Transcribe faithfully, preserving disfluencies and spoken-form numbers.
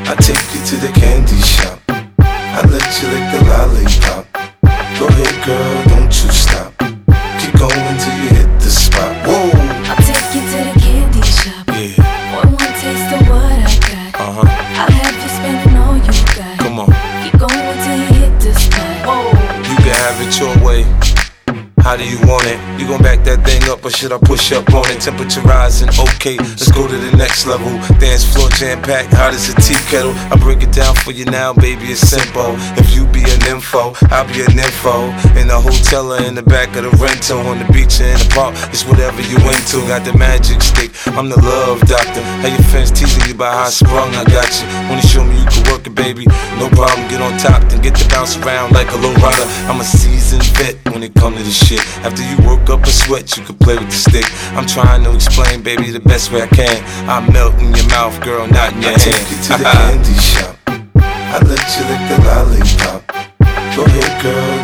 I take you to the candy shop. I let you lick the lollipop. Go ahead, girl, don't you stop. Keep going till you hit the spot. Whoa. I'll take you to the candy shop. Yeah. One more taste of what I got. Uh huh. I'll have you spending all you got. Come on. Keep going till you hit the spot. Whoa. You can have it your way. How do you want it? You gon' back that thing up or should I push up on it? Temperature rising, okay, let's go to the next level. Dance floor jam-packed, hot as a tea kettle. I break it down for you now, baby, it's simple. If you be an info, I'll be an info. In the hotel or in the back of the rental, on the beach or in the park, it's whatever you into. Got the magic stick, I'm the love doctor. How your fans teasing you about how I sprung, I got you. Wanna show me you can work it, baby? No problem, get on top, then get to bounce around like a low rider. I'm a seasoned vet when it comes to this shit. After you work up a sweat, you can play with the stick. I'm trying to explain, baby, the best way I can. I melt in your mouth, girl, not in your hand. I take you to the candy shop. I let you lick the lollipop. Go ahead, girl.